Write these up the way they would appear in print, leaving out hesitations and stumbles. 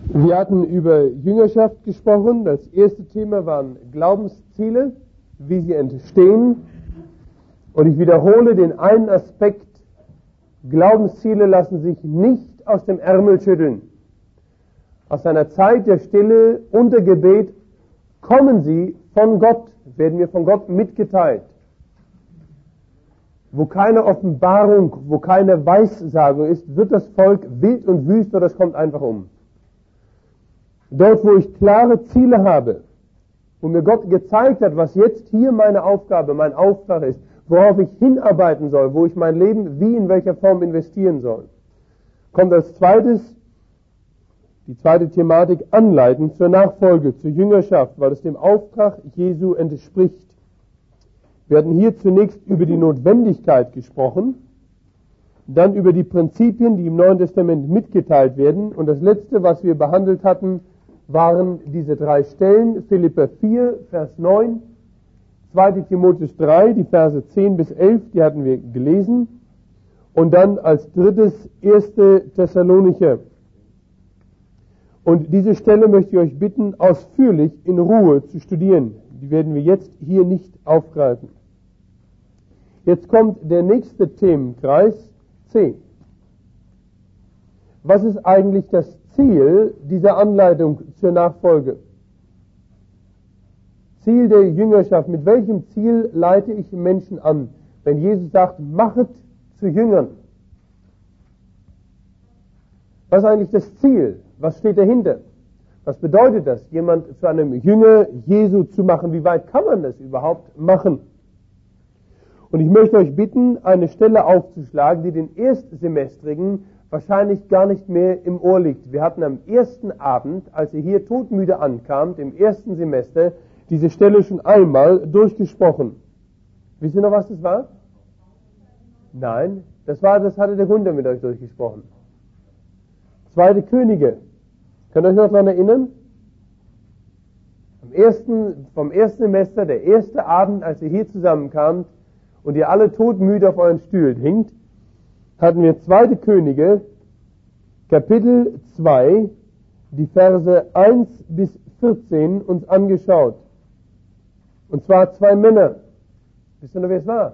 Wir hatten über Jüngerschaft gesprochen. Das erste Thema waren Glaubensziele, wie sie entstehen. Und ich wiederhole den einen Aspekt: Glaubensziele lassen sich nicht aus dem Ärmel schütteln. Aus einer Zeit der Stille unter Gebet kommen sie von Gott, werden mir von Gott mitgeteilt. Wo keine Offenbarung, wo keine Weissagung ist, wird das Volk wild und wüst oder es kommt einfach um. Dort, wo ich klare Ziele habe, wo mir Gott gezeigt hat, was jetzt hier meine Aufgabe, mein Auftrag ist, worauf ich hinarbeiten soll, wo ich mein Leben wie in welcher Form investieren soll, kommt als zweites die zweite Thematik: Anleiten zur Nachfolge, zur Jüngerschaft, weil es dem Auftrag Jesu entspricht. Wir hatten hier zunächst über die Notwendigkeit gesprochen, dann über die Prinzipien, die im Neuen Testament mitgeteilt werden, und das letzte, was wir behandelt hatten, waren diese drei Stellen: Philipper 4, Vers 9, 2. Timotheus 3, die Verse 10 bis 11, die hatten wir gelesen, und dann als drittes 1. Thessalonicher. Und diese Stelle möchte ich euch bitten, ausführlich in Ruhe zu studieren. Die werden wir jetzt hier nicht aufgreifen. Jetzt kommt der nächste Themenkreis, C. Was ist eigentlich das Ziel dieser Anleitung zur Nachfolge? Ziel der Jüngerschaft. Mit welchem Ziel leite ich Menschen an? Wenn Jesus sagt, machet zu Jüngern. Was ist eigentlich das Ziel? Was steht dahinter? Was bedeutet das, jemand zu einem Jünger Jesu zu machen? Wie weit kann man das überhaupt machen? Und ich möchte euch bitten, eine Stelle aufzuschlagen, die den Erstsemestrigen wahrscheinlich gar nicht mehr im Ohr liegt. Wir hatten am ersten Abend, als ihr hier todmüde ankamt, im ersten Semester, diese Stelle schon einmal durchgesprochen. Wisst ihr noch, was das war? Nein, das hatte der Gunther mit euch durchgesprochen. 2. Könige. Könnt ihr euch noch daran erinnern? Vom ersten Semester, der erste Abend, als ihr hier zusammenkamt und ihr alle todmüde auf euren Stühlen hinkt, hatten wir 2. Könige, Kapitel 2, die Verse 1 bis 14 uns angeschaut. Und zwar 2 Männer. Wisst ihr noch, wer es war?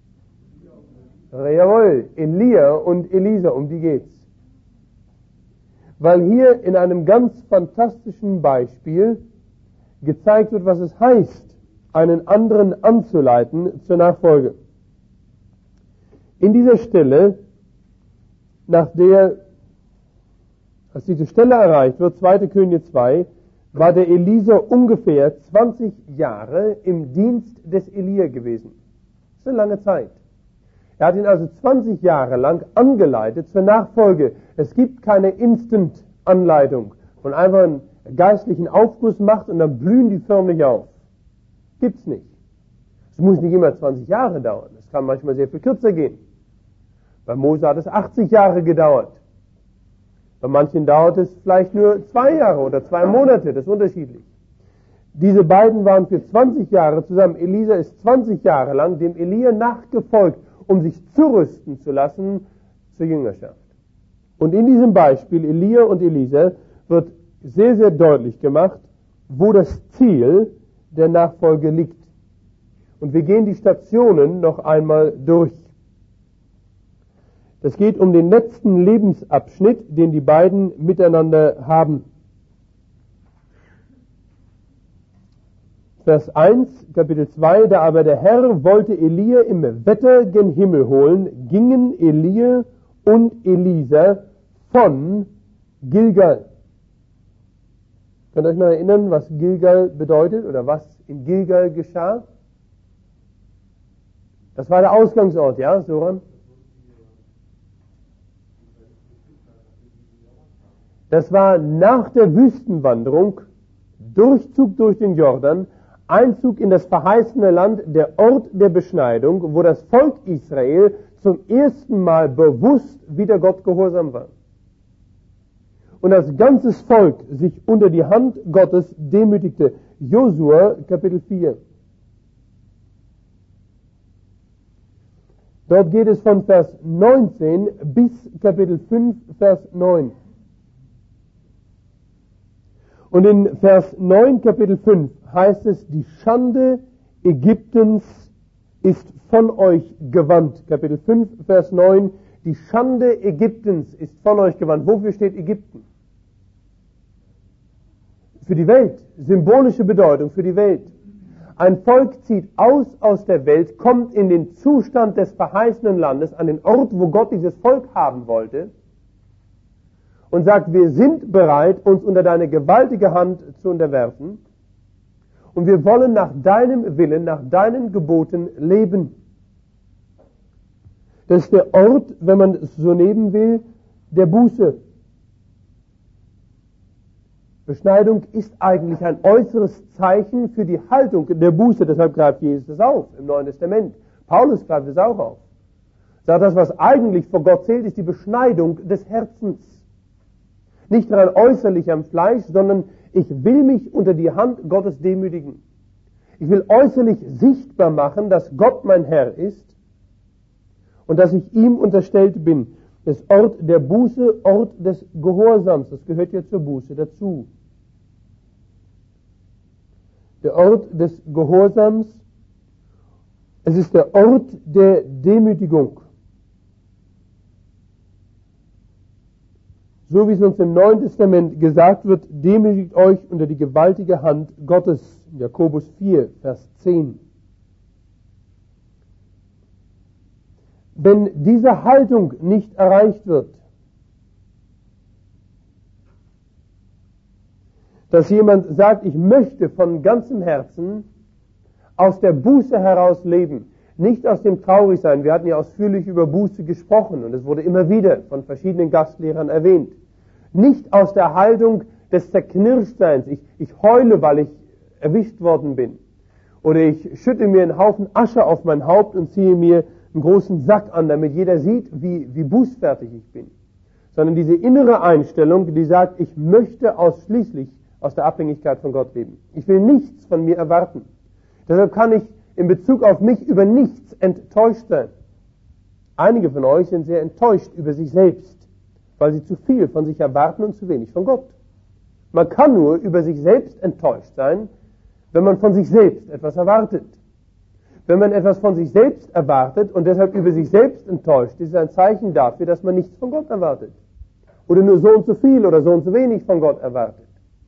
Jawohl, Elia und Elisa, um die geht's. Weil hier in einem ganz fantastischen Beispiel gezeigt wird, was es heißt, einen anderen anzuleiten zur Nachfolge. In dieser Stelle, als diese Stelle erreicht wird, 2. Könige 2, war der Elisa ungefähr 20 Jahre im Dienst des Elia gewesen. Das ist eine lange Zeit. Er hat ihn also 20 Jahre lang angeleitet zur Nachfolge. Es gibt keine Instant-Anleitung, wo man einfach einen geistlichen Aufguss macht und dann blühen die förmlich auf. Gibt's nicht. Es muss nicht immer 20 Jahre dauern. Es kann manchmal sehr viel kürzer gehen. Bei Mose hat es 80 Jahre gedauert. Bei manchen dauert es vielleicht nur 2 Jahre oder 2 Monate. Das ist unterschiedlich. Diese beiden waren für 20 Jahre zusammen. Elisa ist 20 Jahre lang dem Elia nachgefolgt, um sich zurüsten zu lassen zur Jüngerschaft. Und in diesem Beispiel Elia und Elisa wird sehr, sehr deutlich gemacht, wo das Ziel der Nachfolge liegt. Und wir gehen die Stationen noch einmal durch. Es geht um den letzten Lebensabschnitt, den die beiden miteinander haben. Vers 1, Kapitel 2, da aber der Herr wollte Elia im Wetter gen Himmel holen, gingen Elia und Elisa von Gilgal. Könnt ihr euch noch erinnern, was Gilgal bedeutet oder was in Gilgal geschah? Das war der Ausgangsort, ja, Soran? Das war nach der Wüstenwanderung, Durchzug durch den Jordan, Einzug in das verheißene Land, der Ort der Beschneidung, wo das Volk Israel zum ersten Mal bewusst wieder Gott gehorsam war. Und als ganzes Volk sich unter die Hand Gottes demütigte. Josua, Kapitel 4. Dort geht es von Vers 19 bis Kapitel 5, Vers 9. Und in Vers 9, Kapitel 5 heißt es, die Schande Ägyptens ist von euch gewandt. Kapitel 5, Vers 9, die Schande Ägyptens ist von euch gewandt. Wofür steht Ägypten? Für die Welt, symbolische Bedeutung für die Welt. Ein Volk zieht aus der Welt, kommt in den Zustand des verheißenen Landes, an den Ort, wo Gott dieses Volk haben wollte, und sagt, wir sind bereit, uns unter deine gewaltige Hand zu unterwerfen, und wir wollen nach deinem Willen, nach deinen Geboten leben. Das ist der Ort, wenn man es so nehmen will, der Buße. Beschneidung ist eigentlich ein äußeres Zeichen für die Haltung der Buße. Deshalb greift Jesus es auf im Neuen Testament. Paulus greift es auch auf. Sagt, das, was eigentlich vor Gott zählt, ist die Beschneidung des Herzens. Nicht rein äußerlich am Fleisch, sondern ich will mich unter die Hand Gottes demütigen. Ich will äußerlich sichtbar machen, dass Gott mein Herr ist und dass ich ihm unterstellt bin. Das Ort der Buße, Ort des Gehorsams, das gehört ja zur Buße dazu. Der Ort des Gehorsams, es ist der Ort der Demütigung. So wie es uns im Neuen Testament gesagt wird, demütigt euch unter die gewaltige Hand Gottes. Jakobus 4, Vers 10. Wenn diese Haltung nicht erreicht wird, dass jemand sagt, ich möchte von ganzem Herzen aus der Buße heraus leben, nicht aus dem Traurigsein. Wir hatten ja ausführlich über Buße gesprochen und es wurde immer wieder von verschiedenen Gastlehrern erwähnt. Nicht aus der Haltung des Zerknirschtseins. Ich heule, weil ich erwischt worden bin. Oder ich schütte mir einen Haufen Asche auf mein Haupt und ziehe mir einen großen Sack an, damit jeder sieht, wie bußfertig ich bin. Sondern diese innere Einstellung, die sagt, ich möchte ausschließlich aus der Abhängigkeit von Gott leben. Ich will nichts von mir erwarten. Deshalb kann ich in Bezug auf mich über nichts enttäuscht sein. Einige von euch sind sehr enttäuscht über sich selbst, weil sie zu viel von sich erwarten und zu wenig von Gott. Man kann nur über sich selbst enttäuscht sein, wenn man von sich selbst etwas erwartet. Wenn man etwas von sich selbst erwartet und deshalb über sich selbst enttäuscht, ist es ein Zeichen dafür, dass man nichts von Gott erwartet. Oder nur so und so viel oder so und so wenig von Gott erwartet.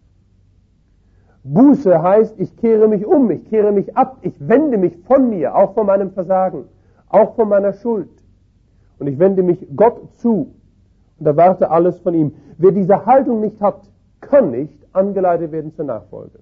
Buße heißt, ich kehre mich um, ich kehre mich ab, ich wende mich von mir, auch von meinem Versagen, auch von meiner Schuld. Und ich wende mich Gott zu und erwarte alles von ihm. Wer diese Haltung nicht hat, kann nicht angeleitet werden zur Nachfolge.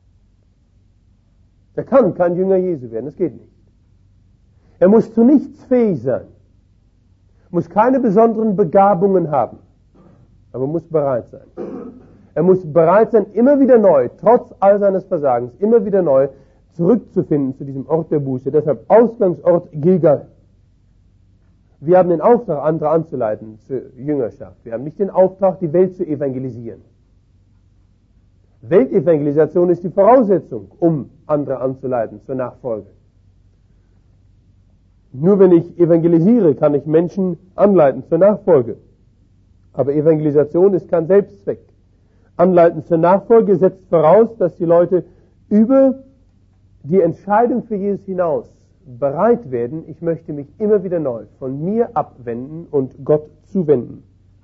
Er kann kein Jünger Jesu werden, das geht nicht. Er muss zu nichts fähig sein, muss keine besonderen Begabungen haben, aber muss bereit sein. Er muss bereit sein, immer wieder neu, trotz all seines Versagens, immer wieder neu zurückzufinden zu diesem Ort der Buße. Deshalb Ausgangsort Gilgal. Wir haben den Auftrag, andere anzuleiten zur Jüngerschaft. Wir haben nicht den Auftrag, die Welt zu evangelisieren. Weltevangelisation ist die Voraussetzung, um andere anzuleiten zur Nachfolge. Nur wenn ich evangelisiere, kann ich Menschen anleiten zur Nachfolge. Aber Evangelisation ist kein Selbstzweck. Anleiten zur Nachfolge setzt voraus, dass die Leute über die Entscheidung für Jesus hinaus bereit werden, ich möchte mich immer wieder neu von mir abwenden und Gott zuwenden.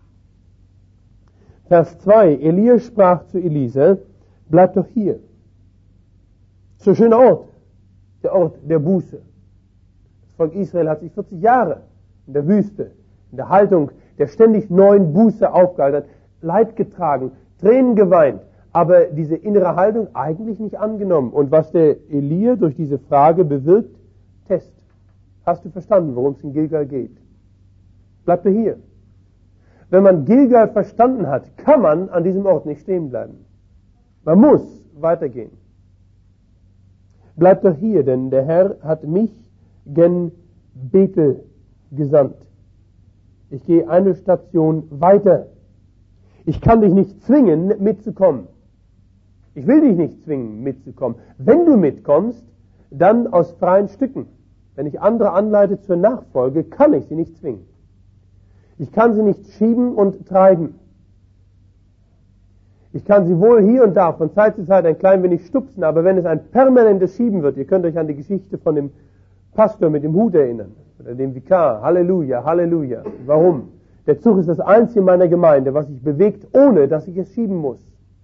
Vers 2, Elia sprach zu Elisa, bleib doch hier. So schöner Ort, der Ort der Buße. Das Volk Israel hat sich 40 Jahre in der Wüste, in der Haltung der ständig neuen Buße aufgehalten, Leid getragen, Tränen geweint, aber diese innere Haltung eigentlich nicht angenommen. Und was der Elia durch diese Frage bewirkt, Test. Hast du verstanden, worum es in Gilgal geht? Bleib du hier. Wenn man Gilgal verstanden hat, kann man an diesem Ort nicht stehen bleiben. Man muss weitergehen. Bleib doch hier, denn der Herr hat mich gen Bethel gesandt. Ich gehe eine Station weiter. Ich kann dich nicht zwingen, mitzukommen. Ich will dich nicht zwingen, mitzukommen. Wenn du mitkommst, dann aus freien Stücken. Wenn ich andere anleite zur Nachfolge, kann ich sie nicht zwingen. Ich kann sie nicht schieben und treiben. Ich kann sie wohl hier und da von Zeit zu Zeit ein klein wenig stupsen, aber wenn es ein permanentes Schieben wird, ihr könnt euch an die Geschichte von dem Pastor mit dem Hut erinnern, oder dem Vikar, Halleluja, Halleluja. Warum? Der Zug ist das einzige in meiner Gemeinde, was sich bewegt, ohne dass ich es schieben muss.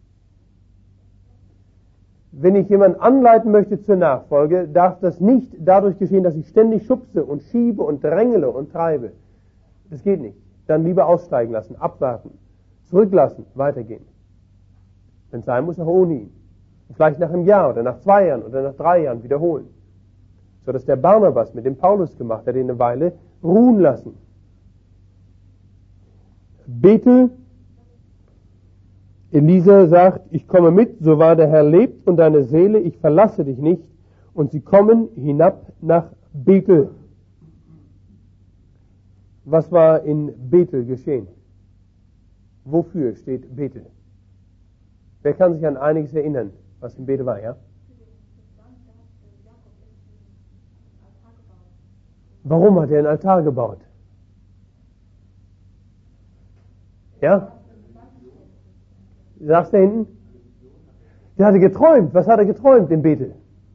Wenn ich jemanden anleiten möchte zur Nachfolge, darf das nicht dadurch geschehen, dass ich ständig schubse und schiebe und drängele und treibe. Das geht nicht. Dann lieber aussteigen lassen, abwarten, zurücklassen, weitergehen. Wenn es sein muss, auch ohne ihn. Und vielleicht nach einem Jahr oder nach 2 Jahren oder nach 3 Jahren wiederholen. So dass der Barnabas mit dem Paulus gemacht hat, ihn eine Weile ruhen lassen. Bethel, Elisa sagt, ich komme mit, so wahr der Herr lebt und deine Seele, ich verlasse dich nicht. Und sie kommen hinab nach Bethel. Was war in Bethel geschehen? Wofür steht Bethel? Wer kann sich an einiges erinnern, was in Bethel war, ja? Warum hat er einen Altar gebaut? Ja? Sagst du da hinten? Der hatte geträumt. Was hat er geträumt in Bethel?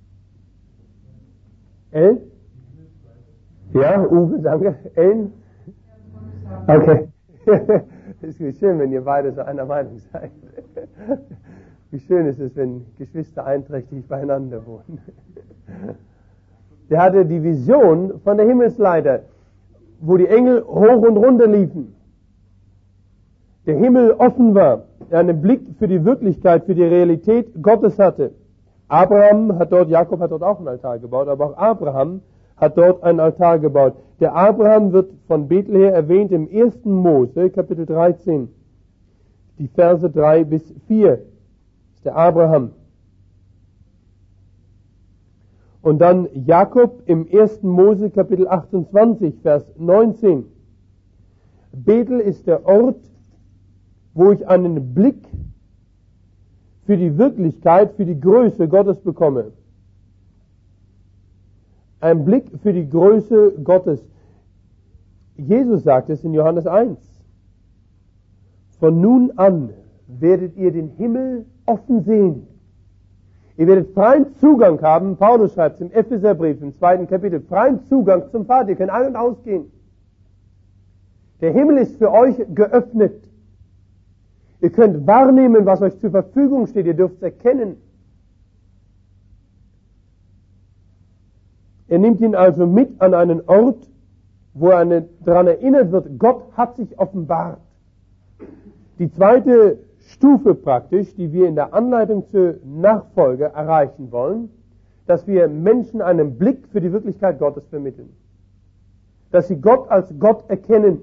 Ellen? Ja, Uwe, danke. Ellen? Okay. Es ist schön, wenn ihr beide so einer Meinung seid. Wie schön ist es, wenn Geschwister einträchtig beieinander wohnen. Der hatte die Vision von der Himmelsleiter, wo die Engel hoch und runter liefen. Der Himmel offen war, er einen Blick für die Wirklichkeit, für die Realität Gottes hatte. Abraham hat dort, Jakob hat dort auch einen Altar gebaut, aber auch Abraham hat dort einen Altar gebaut. Der Abraham wird von Bethel her erwähnt im 1. Mose, Kapitel 13, die Verse 3 bis 4. Das ist der Abraham. Und dann Jakob im 1. Mose, Kapitel 28, Vers 19. Bethel ist der Ort, wo ich einen Blick für die Wirklichkeit, für die Größe Gottes bekomme. Ein Blick für die Größe Gottes. Jesus sagt es in Johannes 1. Von nun an werdet ihr den Himmel offen sehen. Ihr werdet freien Zugang haben, Paulus schreibt es im Epheserbrief im 2. Kapitel, freien Zugang zum Vater. Ihr könnt ein- und ausgehen. Der Himmel ist für euch geöffnet. Ihr könnt wahrnehmen, was euch zur Verfügung steht. Ihr dürft es erkennen. Er nimmt ihn also mit an einen Ort, wo er daran erinnert wird, Gott hat sich offenbart. Die zweite Stufe praktisch, die wir in der Anleitung zur Nachfolge erreichen wollen, dass wir Menschen einen Blick für die Wirklichkeit Gottes vermitteln. Dass sie Gott als Gott erkennen.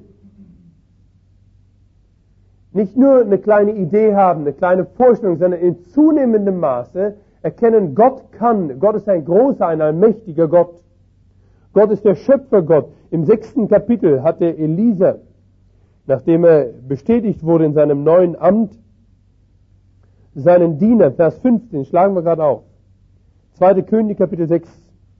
Nicht nur eine kleine Idee haben, eine kleine Vorstellung, sondern in zunehmendem Maße erkennen, Gott kann. Gott ist ein großer, ein allmächtiger Gott. Gott ist der Schöpfergott. Im 6. Kapitel hat der Elisa, nachdem er bestätigt wurde in seinem neuen Amt, seinen Diener, Vers 15, schlagen wir gerade auf. 2. Könige, Kapitel 6.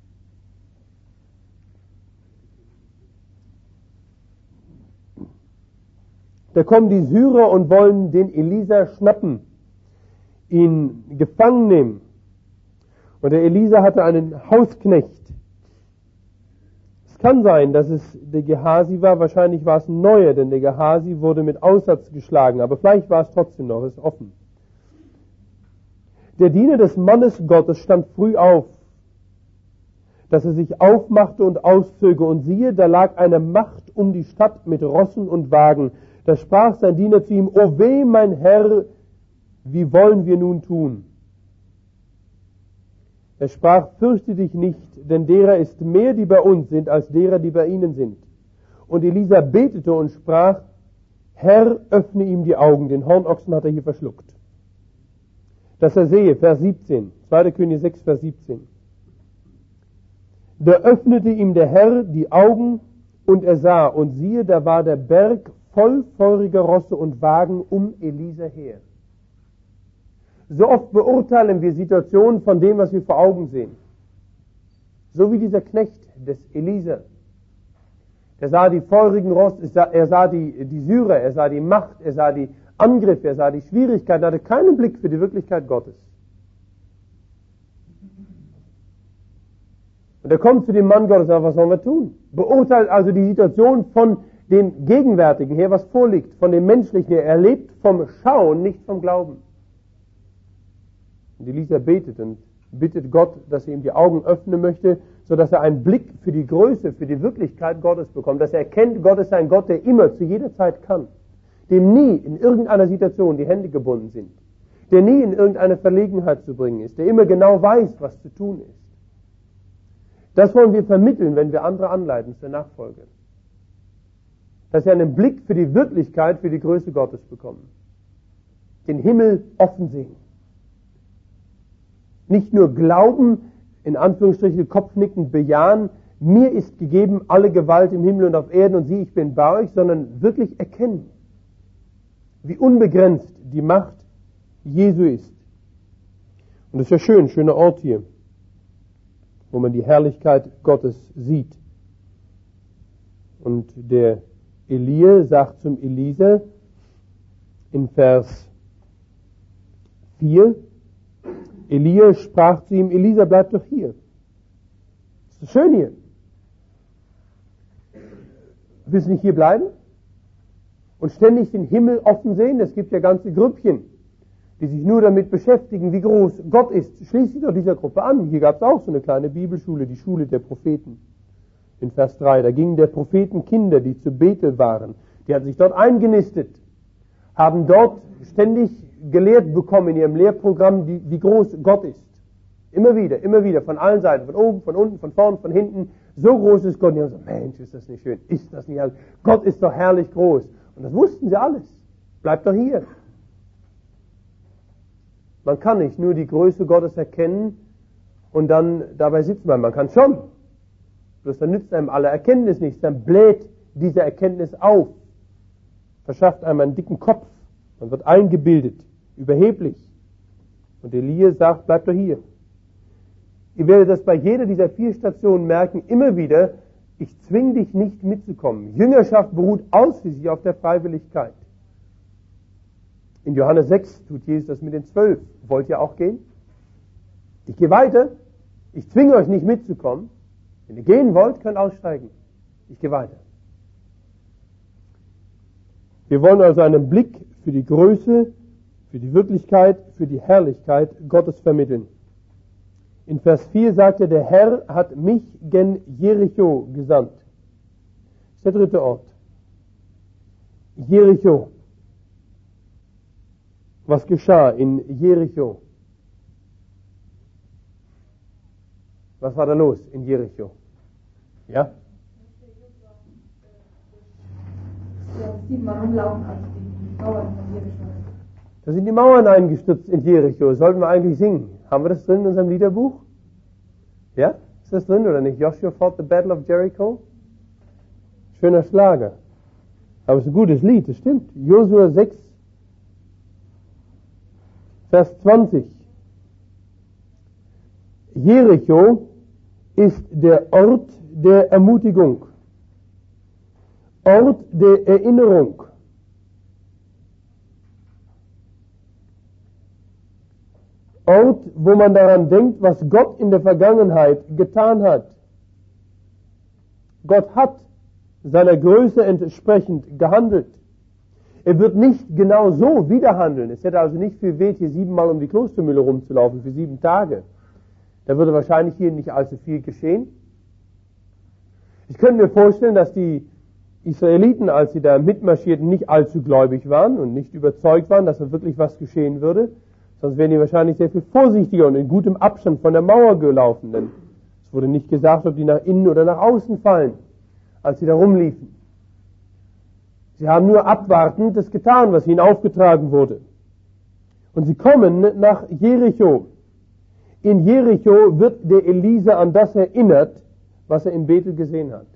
Da kommen die Syrer und wollen den Elisa schnappen, ihn gefangen nehmen. Und der Elisa hatte einen Hausknecht. Es kann sein, dass es der Gehasi war, wahrscheinlich war es ein neuer, denn der Gehasi wurde mit Aussatz geschlagen, aber vielleicht war es trotzdem noch, ist offen. Der Diener des Mannes Gottes stand früh auf, dass er sich aufmachte und auszöge, und siehe, da lag eine Macht um die Stadt mit Rossen und Wagen. Da sprach sein Diener zu ihm: O weh, mein Herr, wie wollen wir nun tun? Er sprach: Fürchte dich nicht, denn derer ist mehr, die bei uns sind, als derer, die bei ihnen sind. Und Elisa betete und sprach: Herr, öffne ihm die Augen. Den Hornochsen hat er hier verschluckt. Dass er sehe, Vers 17, 2. Könige 6, Vers 17. Da öffnete ihm der Herr die Augen, und er sah, und siehe, da war der Berg voll feuriger Rosse und Wagen um Elisa her. So oft beurteilen wir Situationen von dem, was wir vor Augen sehen. So wie dieser Knecht des Elisa. Er sah die feurigen Rosse, er sah die Syrer, er sah die Macht, er sah die Angriffe, er sah die Schwierigkeiten, er hatte keinen Blick für die Wirklichkeit Gottes. Und er kommt zu dem Mann Gottes und sagt, was sollen wir tun? Beurteilt also die Situation von dem Gegenwärtigen her, was vorliegt, von dem Menschlichen her. Er lebt vom Schauen, nicht vom Glauben. Und Elisa betet und bittet Gott, dass er ihm die Augen öffnen möchte, sodass er einen Blick für die Größe, für die Wirklichkeit Gottes bekommt, dass er erkennt, Gott ist ein Gott, der immer, zu jeder Zeit kann, dem nie in irgendeiner Situation die Hände gebunden sind, der nie in irgendeine Verlegenheit zu bringen ist, der immer genau weiß, was zu tun ist. Das wollen wir vermitteln, wenn wir andere anleiten zur Nachfolge. Dass sie einen Blick für die Wirklichkeit, für die Größe Gottes bekommen. Den Himmel offen sehen. Nicht nur glauben, in Anführungsstrichen kopfnickend bejahen, mir ist gegeben alle Gewalt im Himmel und auf Erden und sieh, ich bin bei euch, sondern wirklich erkennen, wie unbegrenzt die Macht Jesu ist. Und das ist ja schön, schöner Ort hier, wo man die Herrlichkeit Gottes sieht. Und der Elia sagt zum Elisa in Vers 4, Elia sprach zu ihm, Elisa, bleib doch hier. Ist das schön hier? Willst du nicht hier bleiben? Und ständig den Himmel offen sehen? Es gibt ja ganze Grüppchen, die sich nur damit beschäftigen, wie groß Gott ist. Schließ dich doch dieser Gruppe an. Hier gab es auch so eine kleine Bibelschule, die Schule der Propheten. In Vers 3, da gingen der Propheten Kinder, die zu Bethel waren. Die hatten sich dort eingenistet, haben dort ständig gelehrt bekommen in ihrem Lehrprogramm, wie groß Gott ist. Immer wieder, von allen Seiten, von oben, von unten, von vorn, von hinten. So groß ist Gott. Und die haben gesagt, Mensch, ist das nicht schön, ist das nicht herrlich. Gott ist doch herrlich groß. Und das wussten sie alles. Bleibt doch hier. Man kann nicht nur die Größe Gottes erkennen und dann dabei sitzen bleiben. Man kann schon. Bloß dann nützt einem alle Erkenntnis nichts. Dann bläht diese Erkenntnis auf. Verschafft einem einen dicken Kopf. Man wird eingebildet, überheblich. Und Elia sagt, bleib doch hier. Ihr werdet das bei jeder dieser 4 Stationen merken, immer wieder, ich zwinge dich nicht mitzukommen. Jüngerschaft beruht ausschließlich auf der Freiwilligkeit. In Johannes 6 tut Jesus das mit den 12. Wollt ihr auch gehen? Ich gehe weiter. Ich zwinge euch nicht mitzukommen. Wenn ihr gehen wollt, könnt aussteigen. Ich gehe weiter. Wir wollen also einen Blick für die Größe, für die Wirklichkeit, für die Herrlichkeit Gottes vermitteln. In Vers 4 sagt er, der Herr hat mich gen Jericho gesandt. Das ist der dritte Ort. Jericho. Was geschah in Jericho? Was war da los in Jericho? Ja? Ja, das sieht man rumlaufen, als die Mauern von Jericho. Da sind die Mauern eingestürzt in Jericho. Sollten wir eigentlich singen. Haben wir das drin in unserem Liederbuch? Ja? Ist das drin oder nicht? Joshua fought the Battle of Jericho? Schöner Schlager. Aber es ist ein gutes Lied, das stimmt. Josua 6, Vers 20. Jericho ist der Ort der Ermutigung. Ort der Erinnerung. Ort, wo man daran denkt, was Gott in der Vergangenheit getan hat. Gott hat seiner Größe entsprechend gehandelt. Er wird nicht genau so wieder handeln. Es hätte also nicht viel wert, hier 7-mal um die Klostermühle rumzulaufen für 7 Tage. Da würde wahrscheinlich hier nicht allzu viel geschehen. Ich könnte mir vorstellen, dass die Israeliten, als sie da mitmarschierten, nicht allzu gläubig waren und nicht überzeugt waren, dass da wirklich was geschehen würde. Sonst wären die wahrscheinlich sehr viel vorsichtiger und in gutem Abstand von der Mauer gelaufen. Denn es wurde nicht gesagt, ob die nach innen oder nach außen fallen, als sie da rumliefen. Sie haben nur abwartend das getan, was ihnen aufgetragen wurde. Und sie kommen nach Jericho. In Jericho wird der Elisa an das erinnert, was er in Bethel gesehen hat.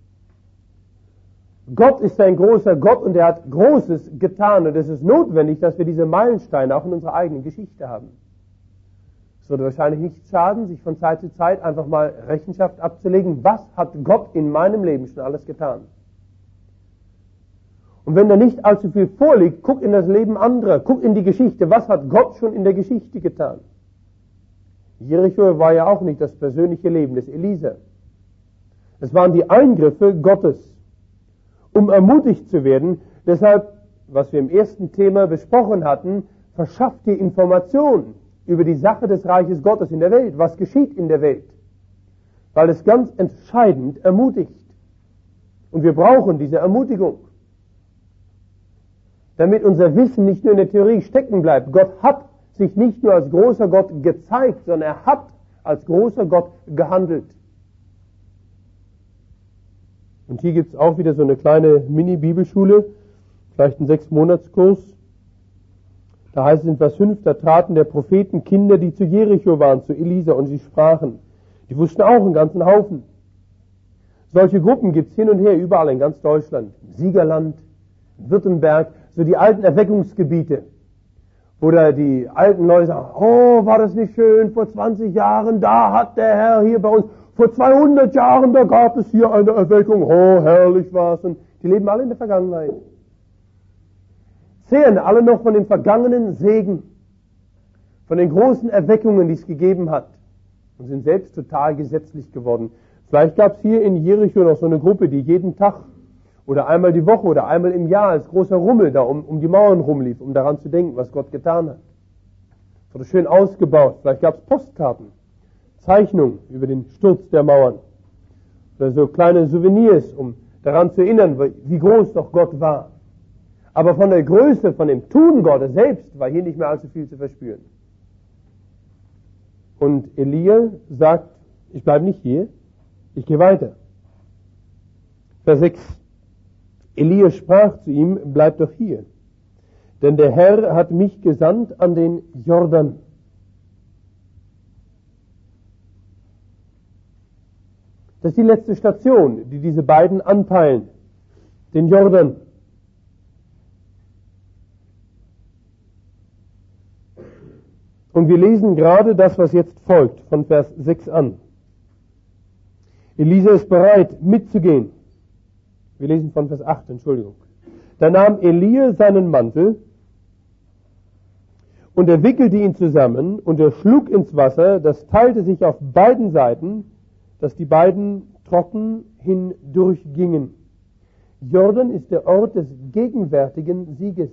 Gott ist ein großer Gott und er hat Großes getan. Und es ist notwendig, dass wir diese Meilensteine auch in unserer eigenen Geschichte haben. Es würde wahrscheinlich nicht schaden, sich von Zeit zu Zeit einfach mal Rechenschaft abzulegen. Was hat Gott in meinem Leben schon alles getan? Und wenn da nicht allzu viel vorliegt, guck in das Leben anderer, guck in die Geschichte. Was hat Gott schon in der Geschichte getan? Jericho war ja auch nicht das persönliche Leben des Elisa. Es waren die Eingriffe Gottes, um ermutigt zu werden. Deshalb, was wir im ersten Thema besprochen hatten, verschafft dir Informationen über die Sache des Reiches Gottes in der Welt. Was geschieht in der Welt? Weil es ganz entscheidend ermutigt. Und wir brauchen diese Ermutigung, damit unser Wissen nicht nur in der Theorie stecken bleibt. Gott hat sich nicht nur als großer Gott gezeigt, sondern er hat als großer Gott gehandelt. Und hier gibt es auch wieder so eine kleine Mini-Bibelschule, vielleicht einen 6-Monats-Kurs. Da heißt es in Vers 5, da traten der Propheten Kinder, die zu Jericho waren, zu Elisa, und sie sprachen. Die wussten auch einen ganzen Haufen. Solche Gruppen gibt es hin und her überall in ganz Deutschland. Siegerland, Württemberg, so die alten Erweckungsgebiete, wo da die alten Leute sagen, oh, war das nicht schön, vor 20 Jahren, da hat der Herr hier bei uns, vor 200 Jahren, da gab es hier eine Erweckung, oh, herrlich war's. Und die leben alle in der Vergangenheit. Zehren alle noch von dem vergangenen Segen, von den großen Erweckungen, die es gegeben hat, und sind selbst total gesetzlich geworden. Vielleicht gab es hier in Jericho noch so eine Gruppe, die jeden Tag oder einmal die Woche oder einmal im Jahr als großer Rummel da um die Mauern rumlief, um daran zu denken, was Gott getan hat. Das wurde schön ausgebaut. Vielleicht gab es Postkarten, Zeichnungen über den Sturz der Mauern oder so kleine Souvenirs, um daran zu erinnern, wie groß doch Gott war. Aber von der Größe, von dem Tun Gottes selbst war hier nicht mehr allzu viel zu verspüren. Und Elia sagt, ich bleibe nicht hier, ich gehe weiter. Vers 6. Elia sprach zu ihm, bleib doch hier, denn der Herr hat mich gesandt an den Jordan. Das ist die letzte Station, die diese beiden anpeilen, den Jordan. Und wir lesen gerade das, was jetzt folgt, von Vers 6 an. Elisa ist bereit, mitzugehen. Wir lesen von Vers 8, Entschuldigung. Da nahm Elia seinen Mantel und er wickelte ihn zusammen und er schlug ins Wasser, das teilte sich auf beiden Seiten, dass die beiden trocken hindurchgingen. Jordan ist der Ort des gegenwärtigen Sieges.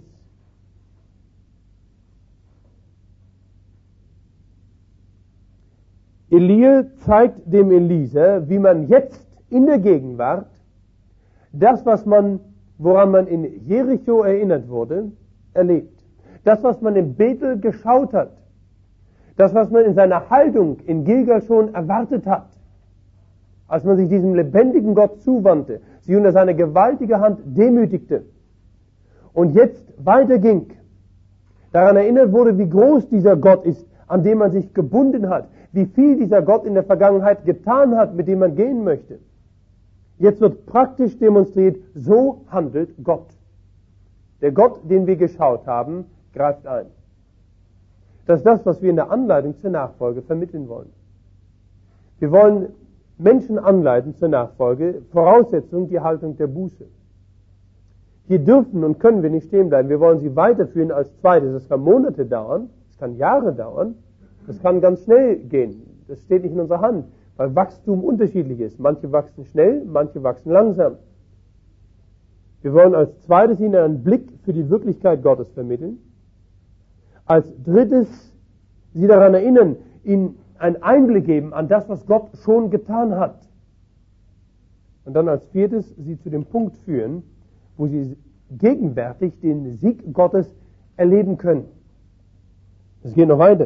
Elia zeigt dem Elisa, wie man jetzt in der Gegenwart das, woran man in Jericho erinnert wurde, erlebt. Das, was man in Bethel geschaut hat. Das, was man in seiner Haltung in Gilgal schon erwartet hat. Als man sich diesem lebendigen Gott zuwandte, sich unter seine gewaltige Hand demütigte und jetzt weiterging, daran erinnert wurde, wie groß dieser Gott ist, an dem man sich gebunden hat, wie viel dieser Gott in der Vergangenheit getan hat, mit dem man gehen möchte. Jetzt wird praktisch demonstriert, so handelt Gott. Der Gott, den wir geschaut haben, greift ein. Das ist das, was wir in der Anleitung zur Nachfolge vermitteln wollen. Wir wollen Menschen anleiten zur Nachfolge, Voraussetzung die Haltung der Buße. Hier dürfen und können wir nicht stehen bleiben. Wir wollen sie weiterführen als zweites. Das kann Monate dauern, es kann Jahre dauern, das kann ganz schnell gehen. Das steht nicht in unserer Hand, weil Wachstum unterschiedlich ist. Manche wachsen schnell, manche wachsen langsam. Wir wollen als zweites ihnen einen Blick für die Wirklichkeit Gottes vermitteln. Als drittes sie daran erinnern, ihnen einen Einblick geben an das, was Gott schon getan hat. Und dann als viertes sie zu dem Punkt führen, wo sie gegenwärtig den Sieg Gottes erleben können. Es geht noch weiter.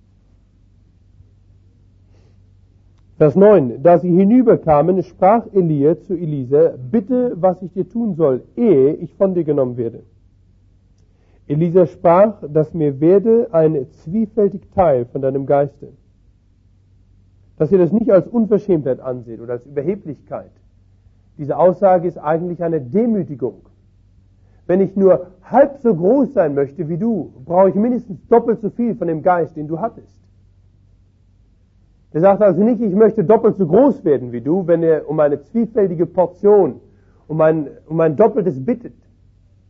Vers 9. Da sie hinüberkamen, sprach Elia zu Elisa, bitte, was ich dir tun soll, ehe ich von dir genommen werde. Elisa sprach, dass mir werde ein zwiefältig Teil von deinem Geiste. Dass ihr das nicht als Unverschämtheit anseht oder als Überheblichkeit. Diese Aussage ist eigentlich eine Demütigung. Wenn ich nur halb so groß sein möchte wie du, brauche ich mindestens doppelt so viel von dem Geist, den du hattest. Er sagt also nicht, ich möchte doppelt so groß werden wie du, wenn er um eine zwiefältige Portion, um ein Doppeltes bittet.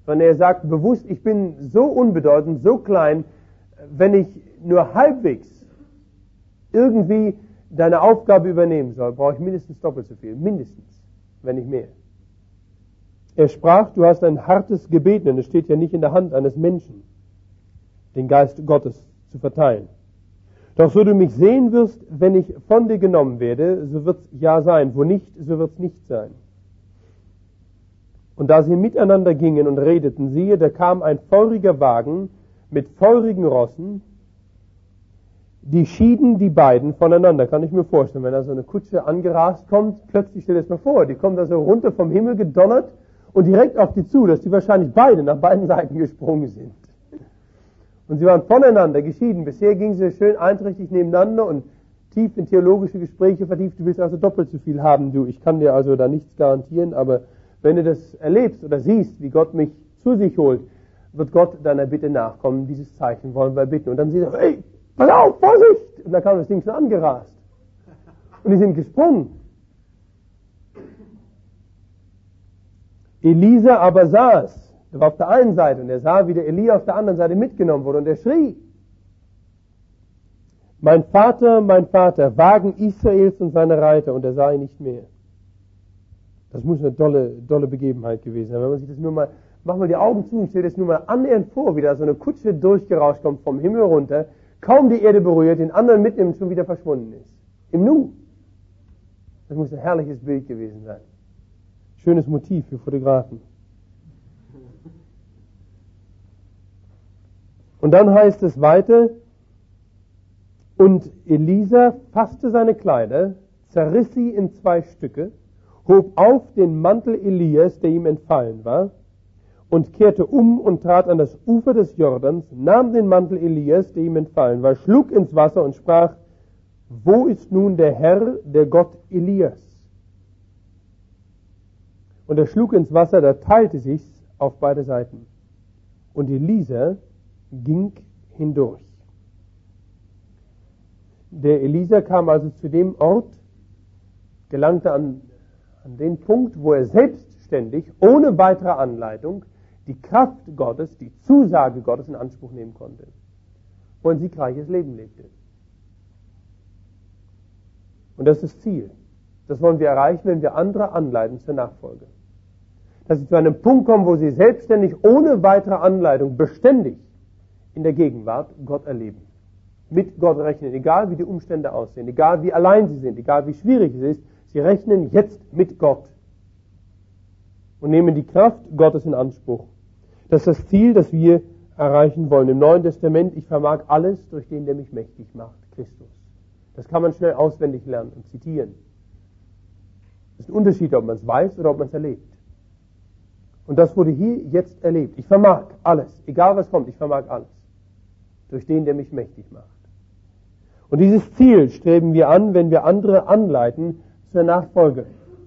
sondern er sagt bewusst, ich bin so unbedeutend, so klein, wenn ich nur halbwegs irgendwie deine Aufgabe übernehmen soll, brauche ich mindestens doppelt so viel. Mindestens, wenn nicht mehr. Er sprach, du hast ein hartes Gebet, denn es steht ja nicht in der Hand eines Menschen, den Geist Gottes zu verteilen. Doch so du mich sehen wirst, wenn ich von dir genommen werde, so wird's ja sein. Wo nicht, so wird's nicht sein. Und da sie miteinander gingen und redeten, siehe, da kam ein feuriger Wagen mit feurigen Rossen, die schieden die beiden voneinander. Kann ich mir vorstellen, wenn da so eine Kutsche angerast kommt, plötzlich stell dir das mal vor, die kommt da so runter vom Himmel gedonnert und direkt auf die zu, dass die wahrscheinlich beide nach beiden Seiten gesprungen sind. Und sie waren voneinander geschieden. Bisher gingen sie schön einträchtig nebeneinander und tief in theologische Gespräche vertieft. Du willst also doppelt so viel haben, du. Ich kann dir also da nichts garantieren, aber wenn du das erlebst oder siehst, wie Gott mich zu sich holt, wird Gott deiner Bitte nachkommen. Dieses Zeichen wollen wir bitten. Und dann sie sagen, hey, pass auf, Vorsicht! Und dann kam das Ding schon angerast. Und die sind gesprungen. Elisa aber sah es. Er war auf der einen Seite und er sah, wie der Elia auf der anderen Seite mitgenommen wurde und er schrie. Mein Vater, Wagen Israels und seine Reiter, und er sah ihn nicht mehr. Das muss eine tolle Begebenheit gewesen sein. Wenn man sich das nur mal, mach mal die Augen zu und stell dir das nur mal annähernd vor, wie da so eine Kutsche durchgerauscht kommt vom Himmel runter, kaum die Erde berührt, den anderen mitnimmt und schon wieder verschwunden ist. Im Nu. Das muss ein herrliches Bild gewesen sein. Schönes Motiv für Fotografen. Und dann heißt es weiter, und Elisa fasste seine Kleider, zerriss sie in 2 Stücke, hob auf den Mantel Elias, der ihm entfallen war, und kehrte um und trat an das Ufer des Jordans, nahm den Mantel Elias, der ihm entfallen war, schlug ins Wasser und sprach, wo ist nun der Herr, der Gott Elias? Und er schlug ins Wasser, da teilte sich's auf beide Seiten. Und Elisa ging hindurch. Der Elisa kam also zu dem Ort, gelangte an den Punkt, wo er selbstständig, ohne weitere Anleitung, die Kraft Gottes, die Zusage Gottes in Anspruch nehmen konnte, wo ein siegreiches Leben lebte. Und das ist das Ziel. Das wollen wir erreichen, wenn wir andere anleiten zur Nachfolge. Dass sie zu einem Punkt kommen, wo sie selbstständig, ohne weitere Anleitung, beständig in der Gegenwart Gott erleben. Mit Gott rechnen, egal wie die Umstände aussehen, egal wie allein sie sind, egal wie schwierig es ist, sie rechnen jetzt mit Gott und nehmen die Kraft Gottes in Anspruch. Das ist das Ziel, das wir erreichen wollen. Im Neuen Testament, ich vermag alles durch den, der mich mächtig macht, Christus. Das kann man schnell auswendig lernen und zitieren. Das ist ein Unterschied, ob man es weiß oder ob man es erlebt. Und das wurde hier jetzt erlebt. Ich vermag alles, egal was kommt, ich vermag alles. Durch den, der mich mächtig macht. Und dieses Ziel streben wir an, wenn wir andere anleiten zur Nachfolge.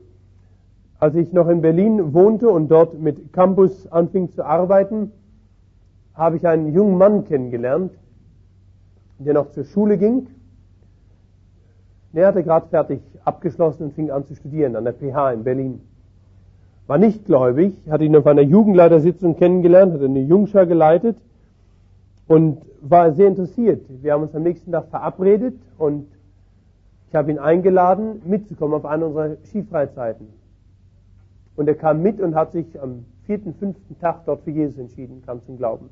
Als ich noch in Berlin wohnte und dort mit Campus anfing zu arbeiten, habe ich einen jungen Mann kennengelernt, der noch zur Schule ging. Der hatte gerade fertig abgeschlossen und fing an zu studieren an der PH in Berlin. War nicht gläubig, hatte ihn auf einer Jugendleitersitzung kennengelernt, hatte eine Jungschar geleitet und war sehr interessiert. Wir haben uns am nächsten Tag verabredet und ich habe ihn eingeladen, mitzukommen auf eine unserer Skifreizeiten. Und er kam mit und hat sich am 4., 5. Tag dort für Jesus entschieden, kam zum Glauben.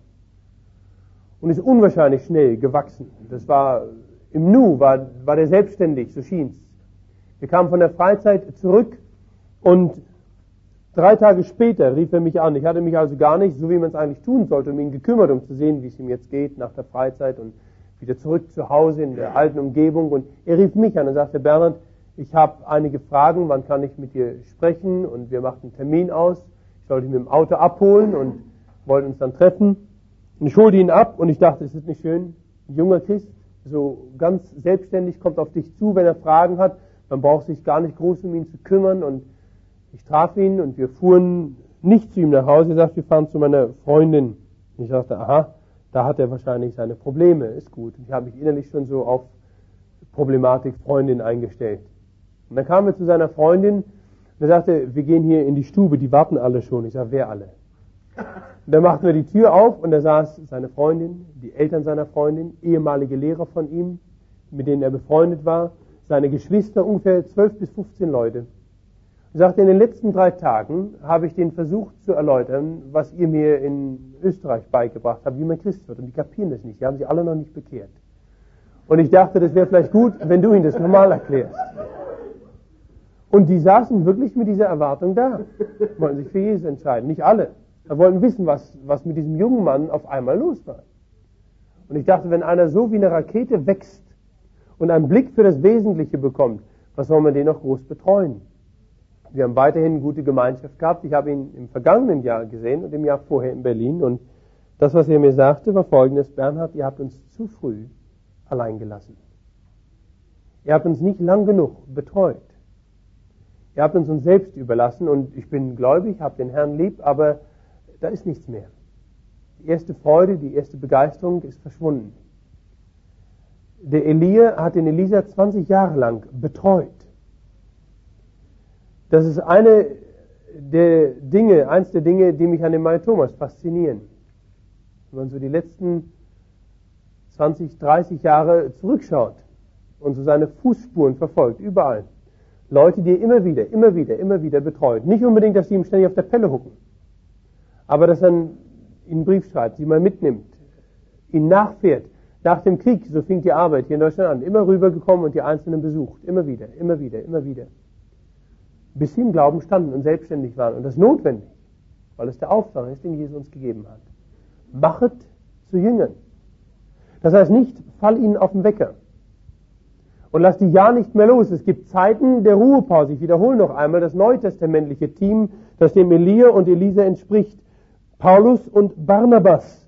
Und ist unwahrscheinlich schnell gewachsen. Das war im Nu, war der selbstständig, so schien es. Wir kamen von der Freizeit zurück und 3 Tage später rief er mich an. Ich hatte mich also gar nicht, so wie man es eigentlich tun sollte, um ihn gekümmert, um zu sehen, wie es ihm jetzt geht nach der Freizeit und wieder zurück zu Hause in der alten Umgebung. Und er rief mich an und sagte, Bernhard, ich habe einige Fragen, wann kann ich mit dir sprechen? Und wir machten einen Termin aus. Ich sollte ihn mit dem Auto abholen und wollten uns dann treffen. Und ich holte ihn ab und ich dachte, ist das nicht schön? Ein junger Christ, so ganz selbstständig, kommt auf dich zu, wenn er Fragen hat. Man braucht sich gar nicht groß um ihn zu kümmern. Und ich traf ihn und wir fuhren nicht zu ihm nach Hause. Er sagte, wir fahren zu meiner Freundin. Und ich dachte, aha, da hat er wahrscheinlich seine Probleme. Ist gut. Und ich habe mich innerlich schon so auf Problematik Freundin eingestellt. Und dann kamen wir zu seiner Freundin und er sagte, wir gehen hier in die Stube, die warten alle schon. Ich sage, wer alle? Und da machten wir die Tür auf und da saß seine Freundin, die Eltern seiner Freundin, ehemalige Lehrer von ihm, mit denen er befreundet war, seine Geschwister, ungefähr 12 bis 15 Leute. Er sagte, in den letzten 3 Tagen habe ich denen versucht zu erläutern, was ihr mir in Österreich beigebracht habt, wie man Christ wird. Und die kapieren das nicht, die haben sich alle noch nicht bekehrt. Und ich dachte, das wäre vielleicht gut, wenn du ihnen das normal erklärst. Und die saßen wirklich mit dieser Erwartung da, wollten sich für Jesus entscheiden. Nicht alle. Wir wollten wissen, was mit diesem jungen Mann auf einmal los war. Und ich dachte, wenn einer so wie eine Rakete wächst und einen Blick für das Wesentliche bekommt, was soll man den noch groß betreuen? Wir haben weiterhin gute Gemeinschaft gehabt. Ich habe ihn im vergangenen Jahr gesehen und im Jahr vorher in Berlin. Und das, was er mir sagte, war Folgendes: Bernhard, ihr habt uns zu früh allein gelassen. Ihr habt uns nicht lang genug betreut. Ihr habt uns selbst überlassen und ich bin gläubig, habe den Herrn lieb, aber da ist nichts mehr. Die erste Freude, die erste Begeisterung ist verschwunden. Der Elia hat den Elisa 20 Jahre lang betreut. Das ist eins der Dinge, die mich an dem Mai Thomas faszinieren. Wenn man so die letzten 20, 30 Jahre zurückschaut und so seine Fußspuren verfolgt, überall. Leute, die er immer wieder betreut. Nicht unbedingt, dass sie ihm ständig auf der Pelle hucken, aber dass er ihnen einen Brief schreibt, sie mal mitnimmt, ihnen nachfährt. Nach dem Krieg, so fing die Arbeit hier in Deutschland an, immer rübergekommen und die Einzelnen besucht. Immer wieder. Bis sie im Glauben standen und selbstständig waren. Und das ist notwendig, weil es der Auftrag ist, den Jesus uns gegeben hat. Machet zu Jüngern. Das heißt nicht, fall ihnen auf den Wecker. Und lass die ja nicht mehr los. Es gibt Zeiten der Ruhepause. Ich wiederhole noch einmal das neutestamentliche Team, das dem Elia und Elisa entspricht. Paulus und Barnabas.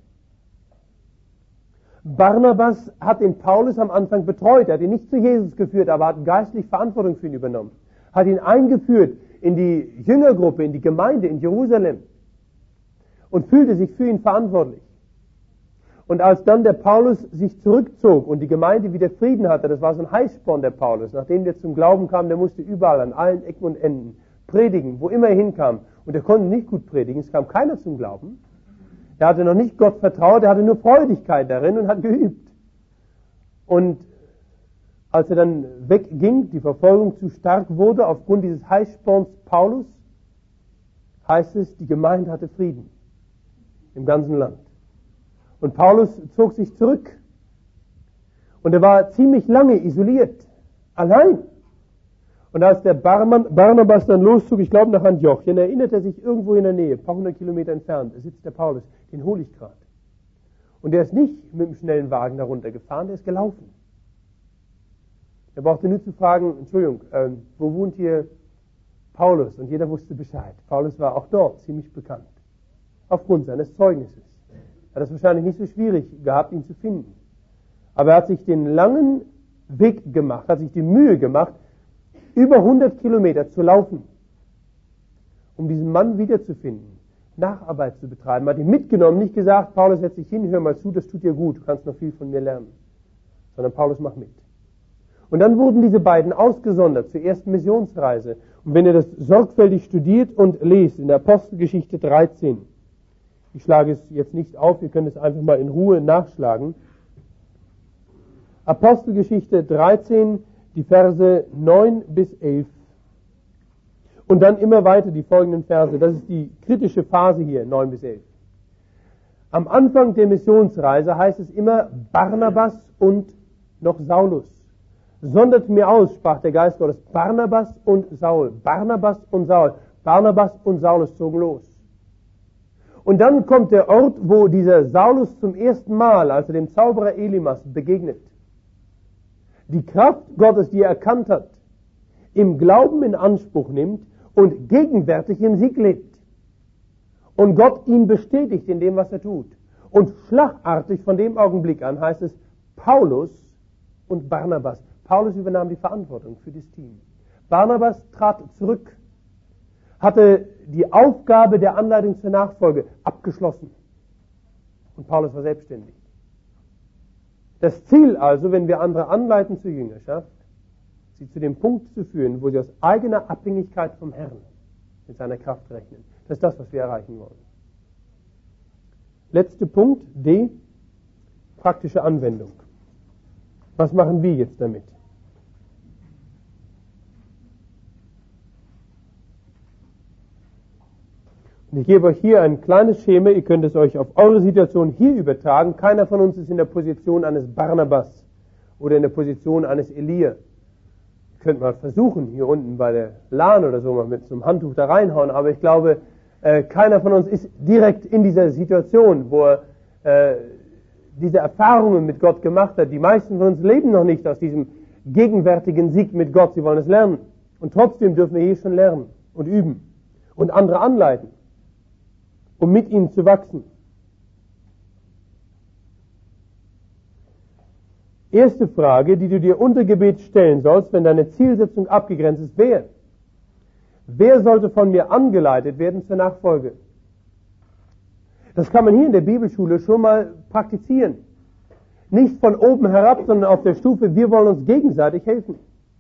Barnabas hat den Paulus am Anfang betreut. Er hat ihn nicht zu Jesus geführt, aber hat geistlich Verantwortung für ihn übernommen. Hat ihn eingeführt in die Jüngergruppe, in die Gemeinde in Jerusalem. Und fühlte sich für ihn verantwortlich. Und als dann der Paulus sich zurückzog und die Gemeinde wieder Frieden hatte, das war so ein Heißsporn der Paulus, nachdem der zum Glauben kam, der musste überall an allen Ecken und Enden predigen, wo immer er hinkam. Und er konnte nicht gut predigen, es kam keiner zum Glauben. Er hatte noch nicht Gott vertraut, er hatte nur Freudigkeit darin und hat geübt. Und als er dann wegging, die Verfolgung zu stark wurde aufgrund dieses Heißsporns Paulus, heißt es, die Gemeinde hatte Frieden im ganzen Land. Und Paulus zog sich zurück. Und er war ziemlich lange isoliert, allein. Und als der Barnabas dann loszog, ich glaube nach Antiochien, erinnert er sich irgendwo in der Nähe, ein paar 100 Kilometer entfernt, da sitzt der Paulus, den hole ich gerade. Und der ist nicht mit dem schnellen Wagen darunter gefahren, der ist gelaufen. Er brauchte nur zu fragen, Entschuldigung, wo wohnt hier Paulus? Und jeder wusste Bescheid. Paulus war auch dort ziemlich bekannt, aufgrund seines Zeugnisses. Er hat es wahrscheinlich nicht so schwierig gehabt, ihn zu finden. Aber er hat sich den langen Weg gemacht, hat sich die Mühe gemacht, über 100 Kilometer zu laufen, um diesen Mann wiederzufinden, Nacharbeit zu betreiben. Er hat ihn mitgenommen, nicht gesagt, Paulus, setz dich hin, hör mal zu, das tut dir gut, du kannst noch viel von mir lernen. Sondern Paulus, mach mit. Und dann wurden diese beiden ausgesondert zur ersten Missionsreise. Und wenn ihr das sorgfältig studiert und lest, in der Apostelgeschichte 13, ich schlage es jetzt nicht auf, ihr könnt es einfach mal in Ruhe nachschlagen. Apostelgeschichte 13, die Verse 9 bis 11. Und dann immer weiter die folgenden Verse. Das ist die kritische Phase hier, 9 bis 11. Am Anfang der Missionsreise heißt es immer Barnabas und noch Saulus. Sondert mir aus, sprach der Geist Gottes, Barnabas und Saul. Barnabas und Saul. Barnabas und Saulus zogen los. Und dann kommt der Ort, wo dieser Saulus zum ersten Mal, als er dem Zauberer Elimas begegnet, die Kraft Gottes, die er erkannt hat, im Glauben in Anspruch nimmt und gegenwärtig im Sieg lebt. Und Gott ihn bestätigt in dem, was er tut. Und schlagartig von dem Augenblick an heißt es Paulus und Barnabas. Paulus übernahm die Verantwortung für das Team. Barnabas trat zurück, hatte die Aufgabe der Anleitung zur Nachfolge abgeschlossen. Und Paulus war selbstständig. Das Ziel also, wenn wir andere anleiten zur Jüngerschaft, sie zu dem Punkt zu führen, wo sie aus eigener Abhängigkeit vom Herrn mit seiner Kraft rechnen. Das ist das, was wir erreichen wollen. Letzter Punkt, D, praktische Anwendung. Was machen wir jetzt damit? Und ich gebe euch hier ein kleines Schema, ihr könnt es euch auf eure Situation hier übertragen. Keiner von uns ist in der Position eines Barnabas oder in der Position eines Elia. Ihr könnt mal versuchen, hier unten bei der LAN oder so mal mit so einem Handtuch da reinhauen, aber ich glaube, keiner von uns ist direkt in dieser Situation, wo er diese Erfahrungen mit Gott gemacht hat. Die meisten von uns leben noch nicht aus diesem gegenwärtigen Sieg mit Gott. Sie wollen es lernen. Und trotzdem dürfen wir hier schon lernen und üben und andere anleiten, um mit ihnen zu wachsen. Erste Frage, die du dir unter Gebet stellen sollst, wenn deine Zielsetzung abgegrenzt ist, wer? Wer sollte von mir angeleitet werden zur Nachfolge? Das kann man hier in der Bibelschule schon mal praktizieren. Nicht von oben herab, sondern auf der Stufe, wir wollen uns gegenseitig helfen.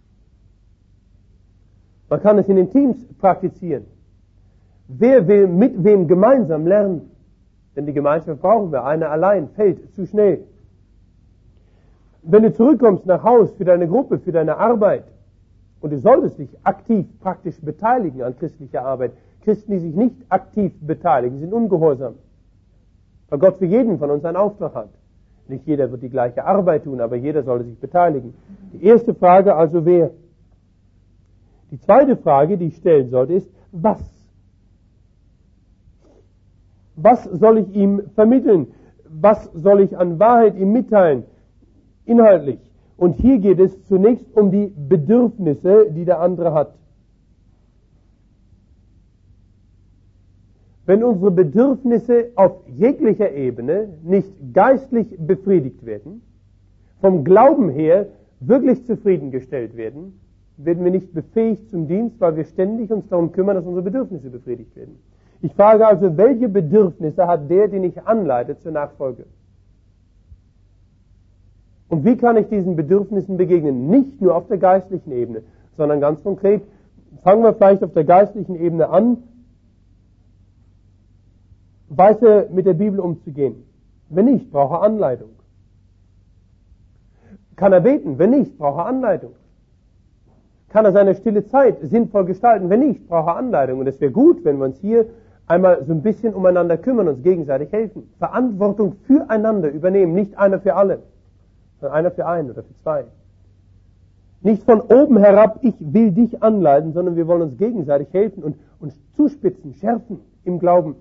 Man kann es in den Teams praktizieren. Wer will mit wem gemeinsam lernen? Denn die Gemeinschaft brauchen wir. Einer allein fällt zu schnell. Wenn du zurückkommst nach Haus für deine Gruppe, für deine Arbeit, und du solltest dich aktiv, praktisch beteiligen an christlicher Arbeit. Christen, die sich nicht aktiv beteiligen, sind ungehorsam. Weil Gott für jeden von uns einen Auftrag hat. Nicht jeder wird die gleiche Arbeit tun, aber jeder sollte sich beteiligen. Die erste Frage also, wer? Die zweite Frage, die ich stellen sollte, ist, was? Was soll ich ihm vermitteln? Was soll ich an Wahrheit ihm mitteilen? Inhaltlich. Und hier geht es zunächst um die Bedürfnisse, die der andere hat. Wenn unsere Bedürfnisse auf jeglicher Ebene nicht geistlich befriedigt werden, vom Glauben her wirklich zufriedengestellt werden, werden wir nicht befähigt zum Dienst, weil wir ständig uns darum kümmern, dass unsere Bedürfnisse befriedigt werden. Ich frage also, welche Bedürfnisse hat der, den ich anleite zur Nachfolge? Und wie kann ich diesen Bedürfnissen begegnen? Nicht nur auf der geistlichen Ebene, sondern ganz konkret. Fangen wir vielleicht auf der geistlichen Ebene an. Weiß er, mit der Bibel umzugehen? Wenn nicht, braucht er Anleitung. Kann er beten? Wenn nicht, braucht er Anleitung. Kann er seine stille Zeit sinnvoll gestalten? Wenn nicht, braucht er Anleitung. Und es wäre gut, wenn wir uns hier einmal so ein bisschen umeinander kümmern, uns gegenseitig helfen. Verantwortung füreinander übernehmen, nicht einer für alle, sondern einer für einen oder für zwei. Nicht von oben herab, ich will dich anleiten, sondern wir wollen uns gegenseitig helfen und uns zuspitzen, schärfen im Glauben.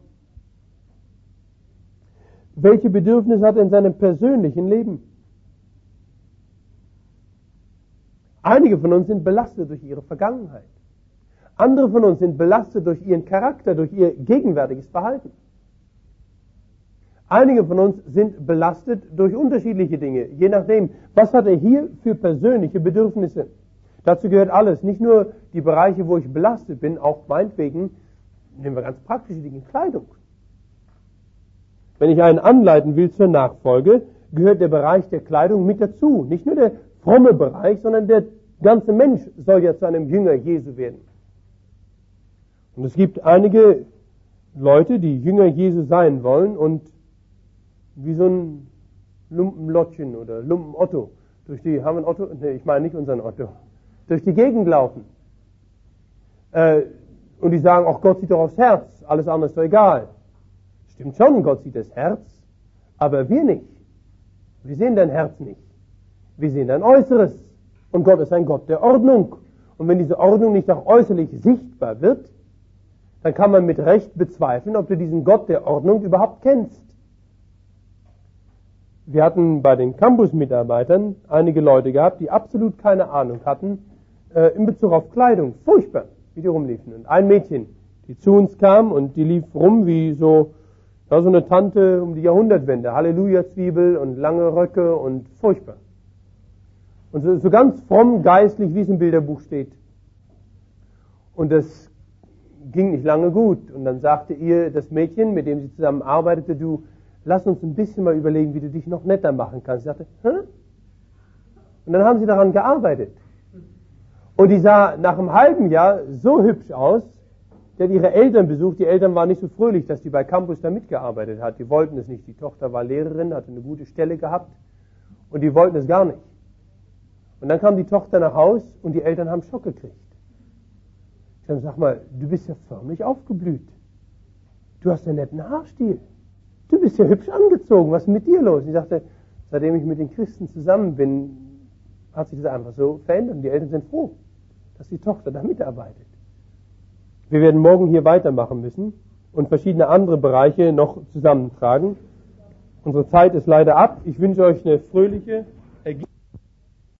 Welche Bedürfnisse hat er in seinem persönlichen Leben? Einige von uns sind belastet durch ihre Vergangenheit. Andere von uns sind belastet durch ihren Charakter, durch ihr gegenwärtiges Verhalten. Einige von uns sind belastet durch unterschiedliche Dinge, je nachdem, was hat er hier für persönliche Bedürfnisse. Dazu gehört alles, nicht nur die Bereiche, wo ich belastet bin, auch meinetwegen, nehmen wir ganz praktische Dinge, Kleidung. Wenn ich einen anleiten will zur Nachfolge, gehört der Bereich der Kleidung mit dazu. Nicht nur der fromme Bereich, sondern der ganze Mensch soll ja zu einem Jünger Jesu werden. Und es gibt einige Leute, die Jünger Jesu sein wollen und wie so ein Lumpenlottchen oder Lumpen-Otto durch die, haben wir ein Otto? Nee, ich meine nicht unseren Otto. Durch die Gegend laufen. Und die sagen, ach, Gott sieht doch aufs Herz, alles andere ist doch egal. Stimmt schon, Gott sieht das Herz, aber wir nicht. Wir sehen dein Herz nicht. Wir sehen dein Äußeres. Und Gott ist ein Gott der Ordnung. Und wenn diese Ordnung nicht auch äußerlich sichtbar wird, dann kann man mit Recht bezweifeln, ob du diesen Gott der Ordnung überhaupt kennst. Wir hatten bei den Campus-Mitarbeitern einige Leute gehabt, die absolut keine Ahnung hatten in Bezug auf Kleidung. Furchtbar, wie die rumliefen. Und ein Mädchen, die zu uns kam und die lief rum wie so eine Tante um die Jahrhundertwende. Halleluja-Zwiebel und lange Röcke und furchtbar. Und so ganz fromm, geistlich, wie es im Bilderbuch steht. Und das ging nicht lange gut. Und dann sagte ihr das Mädchen, mit dem sie zusammen arbeitete, du, lass uns ein bisschen mal überlegen, wie du dich noch netter machen kannst. Sie sagte, hä? Und dann haben sie daran gearbeitet. Und die sah nach einem halben Jahr so hübsch aus, Die hat ihre Eltern besucht. Die Eltern waren nicht so fröhlich, dass die bei Campus da mitgearbeitet hat. Die wollten es nicht. Die Tochter war Lehrerin, hatte eine gute Stelle gehabt und die wollten es gar nicht. Und dann kam die Tochter nach Haus und die Eltern haben Schock gekriegt. Ich habe gesagt, sag mal, du bist ja förmlich aufgeblüht. Du hast einen netten Haarstil. Du bist ja hübsch angezogen. Was ist mit dir los? Ich sagte, seitdem ich mit den Christen zusammen bin, hat sich das einfach so verändert. Und die Eltern sind froh, dass die Tochter da mitarbeitet. Wir werden morgen hier weitermachen müssen und verschiedene andere Bereiche noch zusammentragen. Unsere Zeit ist leider ab. Ich wünsche euch eine fröhliche Ergebnis.